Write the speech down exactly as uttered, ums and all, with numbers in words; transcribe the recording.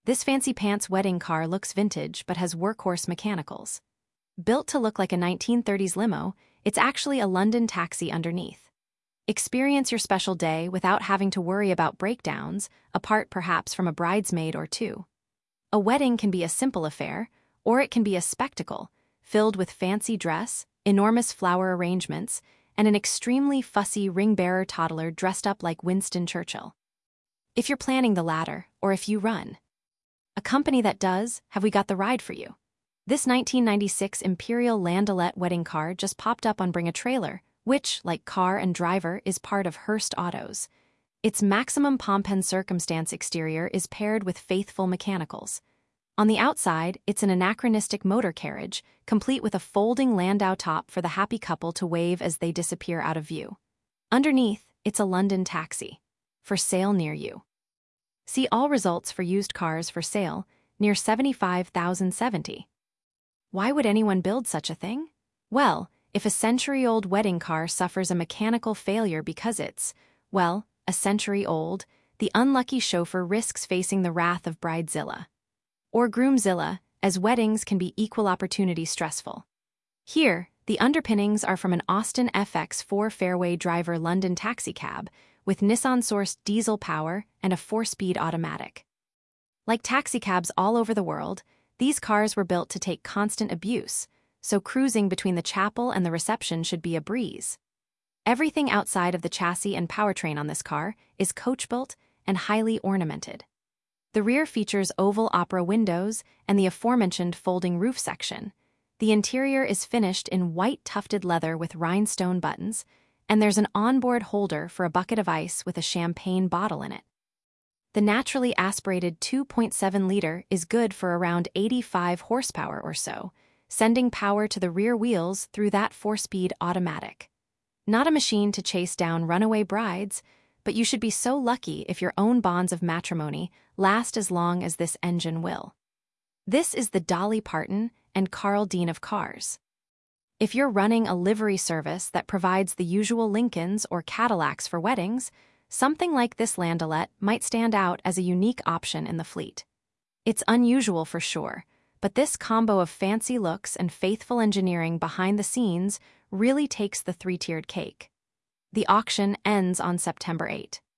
This fancy pants wedding car looks vintage but has workhorse mechanicals. Built to look like a nineteen thirties limo, it's actually a London taxi underneath. Experience your special day without having to worry about breakdowns, apart perhaps from a bridesmaid or two. A wedding can be a simple affair, or it can be a spectacle, filled with fancy dress, enormous flower arrangements, and an extremely fussy ring-bearer toddler dressed up like Winston Churchill. If you're planning the latter, or if you run a company that does, have we got the ride for you? This nineteen ninety-six Imperial Landaulet wedding car just popped up on Bring a Trailer, which, like car and driver, is part of Hearst Autos. Its maximum pomp and circumstance exterior is paired with faithful mechanicals. On the outside, it's an anachronistic motor carriage, complete with a folding landau top for the happy couple to wave as they disappear out of view. Underneath, it's a London taxi. For sale near you. See all results for used cars for sale, near seventy-five thousand seventy. Why would anyone build such a thing? Well, if a century-old wedding car suffers a mechanical failure because it's, well, a century old, the unlucky chauffeur risks facing the wrath of Bridezilla. Or Groomzilla, as weddings can be equal opportunity stressful. Here, the underpinnings are from an Austin F X four Fairway Driver London taxicab, with Nissan-sourced diesel power and a four-speed automatic. Like taxicabs all over the world, these cars were built to take constant abuse, so cruising between the chapel and the reception should be a breeze. Everything outside of the chassis and powertrain on this car is coach-built and highly ornamented. The rear features oval opera windows and the aforementioned folding roof section. The interior is finished in white tufted leather with rhinestone buttons, and there's an onboard holder for a bucket of ice with a champagne bottle in it. The naturally aspirated two point seven liter is good for around eighty-five horsepower or so, sending power to the rear wheels through that four-speed automatic. Not a machine to chase down runaway brides, but you should be so lucky if your own bonds of matrimony last as long as this engine will. This is the Dolly Parton and Carl Dean of cars. If you're running a livery service that provides the usual Lincolns or Cadillacs for weddings, something like this Landaulet might stand out as a unique option in the fleet. It's unusual for sure, but this combo of fancy looks and faithful engineering behind the scenes really takes the three-tiered cake. The auction ends on September eighth.